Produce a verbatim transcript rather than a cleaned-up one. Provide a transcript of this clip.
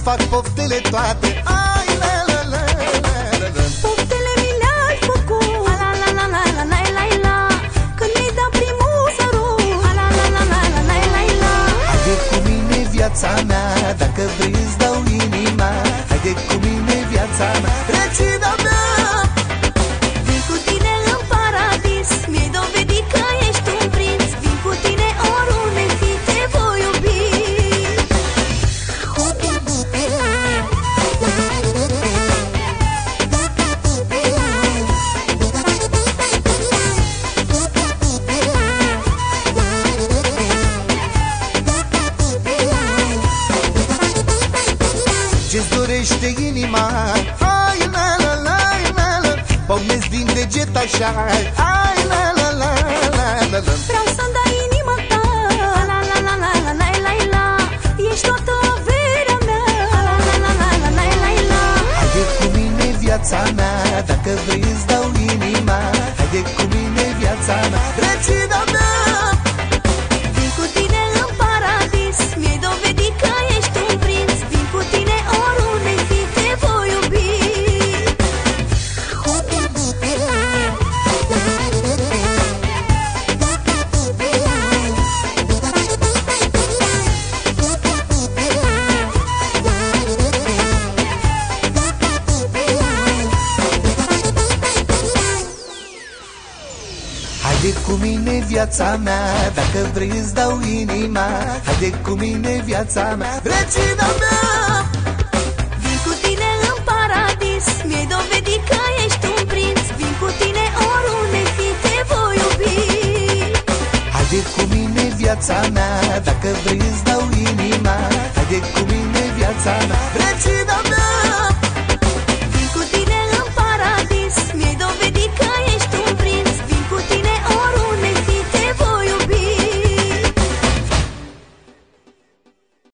fac poftele toate. Ai, la, la, la, la, la, la. Poftele mi le-ai făcut, la, la, la, la, la, la, la, la. Când mi-ai dat primul sărut, la, la, la, la, la, la, la, la. Haide cu mine viața mea, dacă vrei îți dau inima. Haide cu mine viața mea, regina mea. Vin cu tine în paradis, mi-ai dovedit că ești un prinț. Vin cu tine oriunde fi, te voi iubi. Ce-ți dorește inima? Hai, la, la, la, la, la. Pomnesc din deget așa. Hai, la, la, la, la, la, la. Vreau să-mi dai inima ta, la, la, la, la, la, la, la, la. Ești toată averea mea, la, la, la, la, la, la, la, la. Haide cu mine viața mea, dacă vrei îți dau inima. Haide cu mine viața mea, regina mea. Vin cu tine în paradis, mi-ai dovedit că ești un prinț. Vin cu tine oriunde fi, te voi iubi. Haide cu mine viața mea, dacă vrei îți dau inima. Haide cu mine viața mea, regina mea. Vin cu tine în paradis, mi-ai dovedit că ești un prinț. Vin cu tine oriunde fi, te voi iubi. Haide cu mine viața mea, dacă vrei îți dau inima. Haide cu mine viața mea, regina mea.